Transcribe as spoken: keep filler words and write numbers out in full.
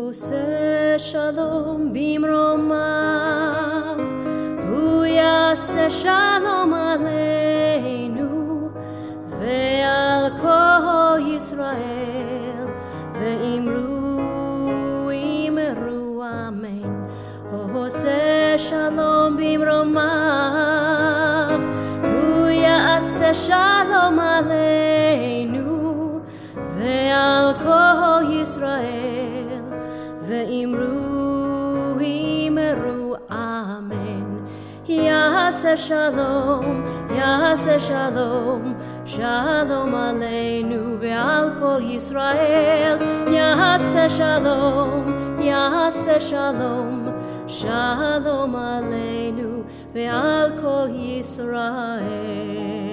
עושה שלום במרומיו, הוא יעשה שלום עלינו ועל כל ישראל, ואמרו אמרו אמן. הוא עושה שלום במרומיו, הוא יעשה שלום עלינו ועל כל ישראל, ואמרו אמרו אמן. יעשה שלום, יעשה שלום, שלום עלינו ועל כל ישראל. יעשה שלום, יעשה שלום, שלום עלינו ועל כל ישראל.